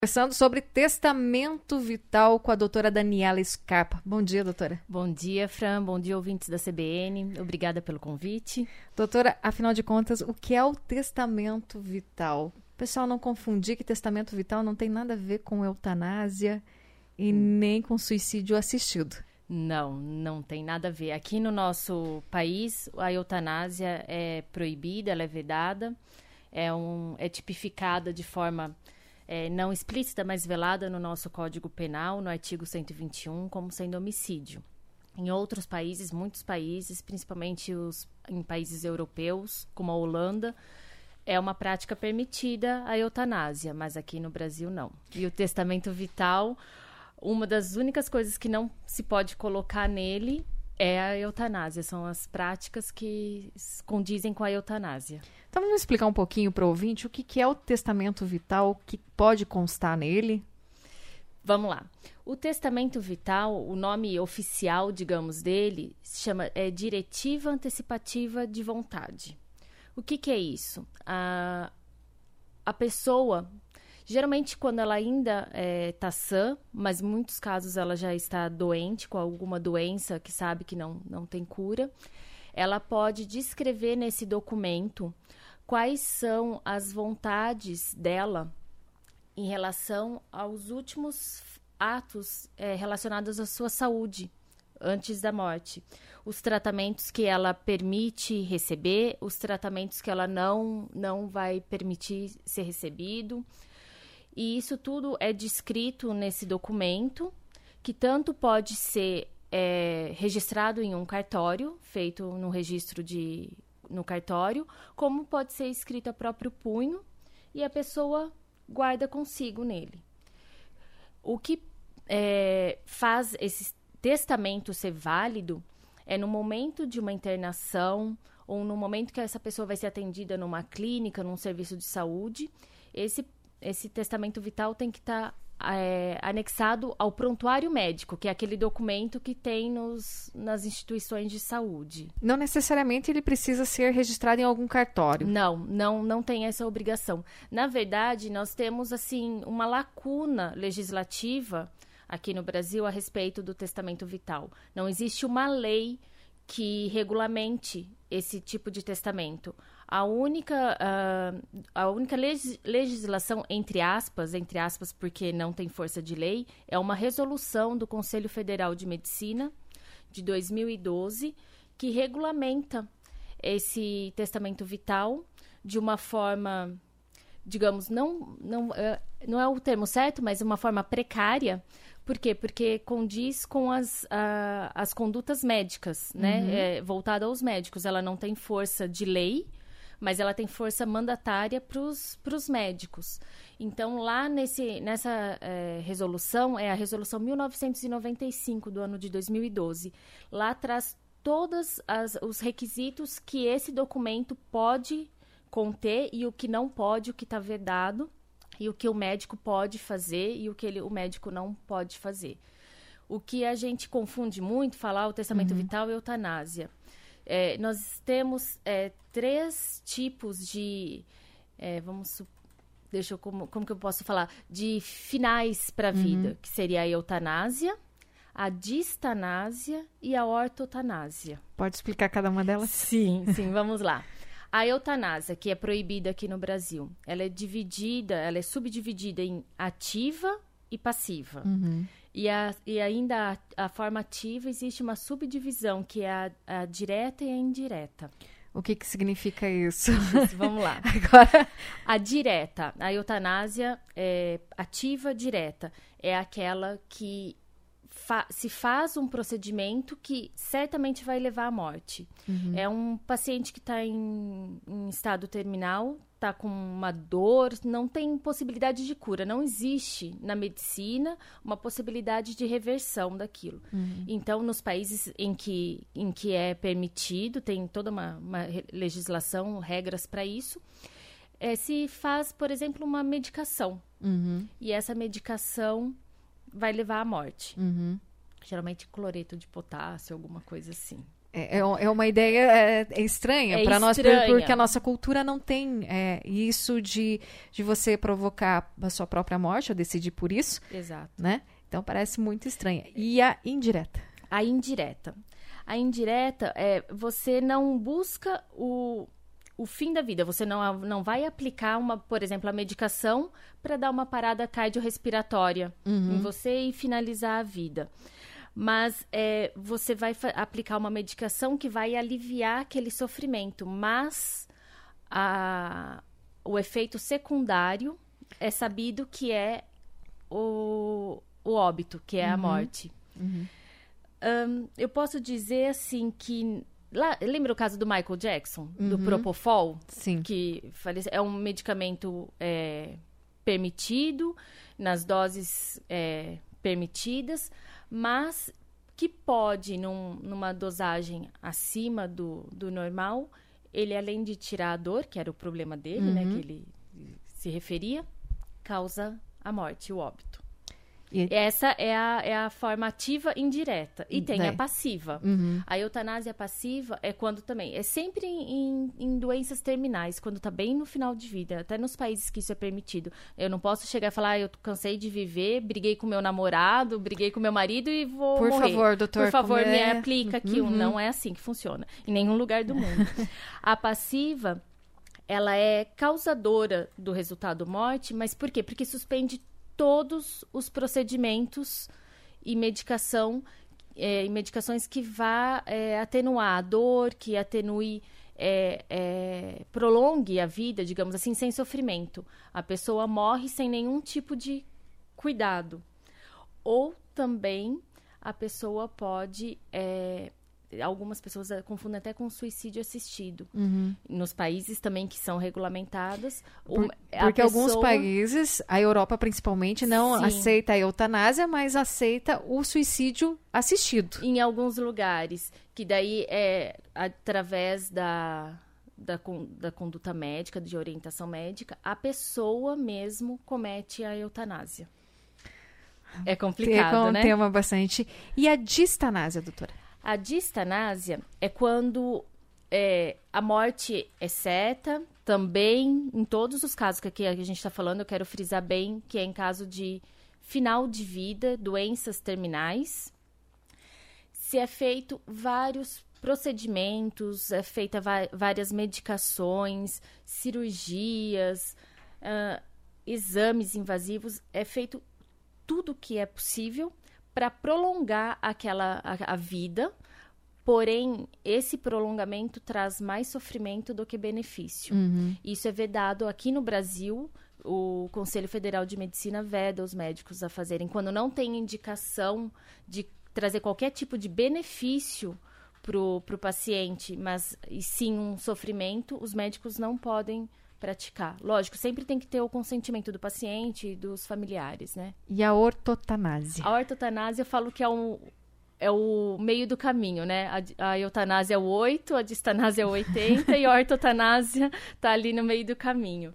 Conversando sobre testamento vital com a doutora Daniela Scarpa. Bom dia, doutora. Bom dia, Fran. Bom dia, ouvintes da CBN. Obrigada pelo convite. Doutora, afinal de contas, o que é o testamento vital? O pessoal não confundir que testamento vital não tem nada a ver com eutanásia e nem com suicídio assistido. Não tem nada a ver. Aqui no nosso país, a eutanásia é proibida, ela é vedada, é tipificada de forma não explícita, mas velada no nosso Código Penal, no artigo 121, como sendo homicídio. Em outros países, muitos países, principalmente em países europeus, como a Holanda, é uma prática permitida a eutanásia, mas aqui no Brasil não. E o testamento vital, uma das únicas coisas que não se pode colocar nele é a eutanásia, são as práticas que condizem com a eutanásia. Então vamos explicar um pouquinho para o ouvinte o que é o testamento vital, o que pode constar nele? Vamos lá. O testamento vital, o nome oficial, digamos, dele, se chama Diretiva Antecipativa de Vontade. O que é isso? A pessoa, geralmente quando ela ainda está sã, mas em muitos casos ela já está doente, com alguma doença que sabe que não tem cura, ela pode descrever nesse documento quais são as vontades dela em relação aos últimos atos relacionados à sua saúde antes da morte. Os tratamentos que ela permite receber, os tratamentos que ela não vai permitir ser recebido. E isso tudo é descrito nesse documento, que tanto pode ser registrado em um cartório, feito no registro no cartório, como pode ser escrito a próprio punho e a pessoa guarda consigo nele. O que faz esse testamento ser válido é no momento de uma internação ou no momento que essa pessoa vai ser atendida numa clínica, num serviço de saúde. Esse testamento vital tem que estar anexado ao prontuário médico, que é aquele documento que tem nas instituições de saúde. Não necessariamente ele precisa ser registrado em algum cartório. Não tem essa obrigação. Na verdade, nós temos assim uma lacuna legislativa aqui no Brasil a respeito do testamento vital. Não existe uma lei que regulamente esse tipo de testamento. A única legislação, entre aspas, porque não tem força de lei, é uma resolução do Conselho Federal de Medicina de 2012 que regulamenta esse testamento vital de uma forma, digamos, não é o termo certo, mas uma forma precária. Por quê? Porque condiz com as condutas médicas, né? Voltada aos médicos. Ela não tem força de lei, mas ela tem força mandatária para os médicos. Então, lá nessa resolução, é a resolução 1995, do ano de 2012. Lá traz todos os requisitos que esse documento pode conter e o que não pode, o que está vedado, e o que o médico pode fazer e o que o médico não pode fazer. O que a gente confunde muito, falar o testamento vital e eutanásia. Nós temos 3 tipos de, como que eu posso falar? De finais para a vida, que seria a eutanásia, a distanásia e a ortotanásia. Pode explicar cada uma delas? Sim, vamos lá. A eutanásia, que é proibida aqui no Brasil, ela é subdividida em ativa e passiva. E ainda a forma ativa existe uma subdivisão, que é a direta e a indireta. O que significa isso? Vamos lá. Agora, a direta, a eutanásia ativa direta, é aquela que se faz um procedimento que certamente vai levar à morte. É um paciente que está em estado terminal, está com uma dor, não tem possibilidade de cura. Não existe na medicina uma possibilidade de reversão daquilo. Então, nos países em que é permitido, tem toda uma legislação, regras para isso, se faz, por exemplo, uma medicação. E essa medicação vai levar à morte. Geralmente cloreto de potássio, alguma coisa assim. É uma ideia estranha para nós, porque a nossa cultura não tem isso de você provocar a sua própria morte, ou decidir por isso. Exato. Né? Então parece muito estranha. E a indireta? A indireta. A indireta é você não busca o fim da vida. Você não vai aplicar, por exemplo, a medicação para dar uma parada cardiorrespiratória em você e finalizar a vida. Mas você vai aplicar uma medicação que vai aliviar aquele sofrimento. Mas o efeito secundário é sabido que é o óbito, que é a morte. Eu posso dizer assim que... lembra o caso do Michael Jackson? Do Propofol? Sim. Que é um medicamento permitido, nas doses permitidas, mas que pode, numa dosagem acima do normal, ele, além de tirar a dor, que era o problema dele, né, que ele se referia, causa a morte, o óbito. Essa é a forma ativa indireta. E tem a passiva. A eutanásia passiva é quando também... É sempre em doenças terminais, quando tá bem no final de vida. Até nos países que isso é permitido. Eu não posso chegar e falar, eu cansei de viver, briguei com meu namorado, briguei com meu marido e vou morrer. Por favor, doutor. Por favor, me aplica aqui. Não é assim que funciona. Em nenhum lugar do mundo. A passiva, ela é causadora do resultado morte, mas por quê? Porque suspende todos os procedimentos e medicações que vá atenuar a dor, que atenue, prolongue a vida, digamos assim, sem sofrimento. A pessoa morre sem nenhum tipo de cuidado. Ou também a pessoa pode... algumas pessoas confundem até com suicídio assistido. Nos países também que são regulamentados. Porque alguns países, a Europa principalmente, não aceita a eutanásia, mas aceita o suicídio assistido. Em alguns lugares, que daí é através da conduta médica, de orientação médica, a pessoa mesmo comete a eutanásia. É complicado, né? Tem uma bastante... E a distanásia, doutora? A distanásia é quando a morte é certa, também, em todos os casos que aqui a gente está falando, eu quero frisar bem que é em caso de final de vida, doenças terminais, se é feito vários procedimentos, é feita várias medicações, cirurgias, exames invasivos, é feito tudo que é possível para prolongar a vida, porém, esse prolongamento traz mais sofrimento do que benefício. Isso é vedado aqui no Brasil, o Conselho Federal de Medicina veda os médicos a fazerem. Quando não tem indicação de trazer qualquer tipo de benefício pro paciente, mas e sim um sofrimento, os médicos não podem praticar. Lógico, sempre tem que ter o consentimento do paciente e dos familiares, né? E a ortotanásia? A ortotanásia eu falo que é o meio do caminho, né? A eutanásia é o 8, a distanásia é o 80 e a ortotanásia tá ali no meio do caminho.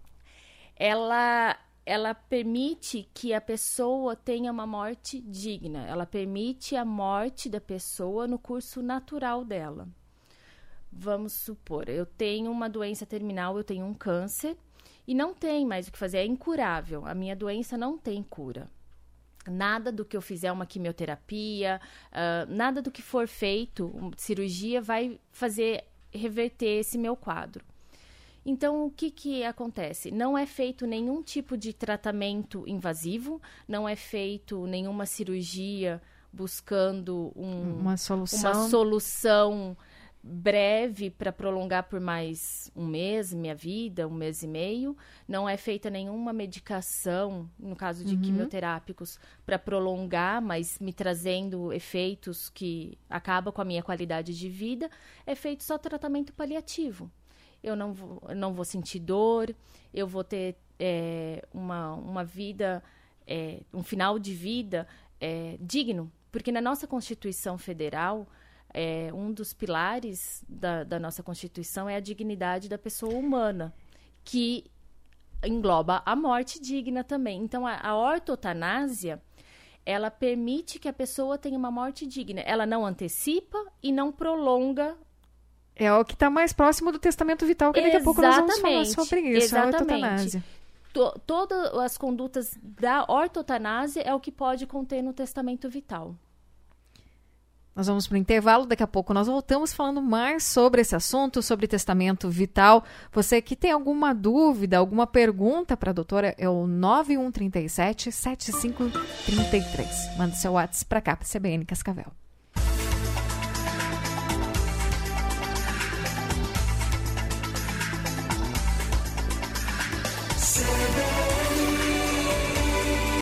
Ela permite que a pessoa tenha uma morte digna. Ela permite a morte da pessoa no curso natural dela. Vamos supor, eu tenho uma doença terminal, eu tenho um câncer e não tem mais o que fazer, é incurável. A minha doença não tem cura. Nada do que eu fizer uma quimioterapia, nada do que for feito, cirurgia, vai fazer reverter esse meu quadro. Então, o que acontece? Não é feito nenhum tipo de tratamento invasivo, não é feito nenhuma cirurgia buscando uma solução breve para prolongar por mais um mês minha vida, um mês e meio. Não é feita nenhuma medicação, no caso de quimioterápicos, para prolongar, mas me trazendo efeitos que acabam com a minha qualidade de vida. É feito só tratamento paliativo. Eu não vou sentir dor, eu vou ter uma vida, um final de vida digno. Porque na nossa Constituição Federal, um dos pilares da nossa Constituição é a dignidade da pessoa humana, que engloba a morte digna também. Então, a ortotanásia ela permite que a pessoa tenha uma morte digna. Ela não antecipa e não prolonga. É o que está mais próximo do testamento vital, que daqui a pouco nós vamos falar sobre isso, a ortotanásia. Todas as condutas da ortotanásia é o que pode conter no testamento vital. Nós vamos para o intervalo, daqui a pouco nós voltamos falando mais sobre esse assunto, sobre testamento vital. Você que tem alguma dúvida, alguma pergunta para a doutora, é o 9137-7533. Manda seu WhatsApp para cá, para CBN Cascavel.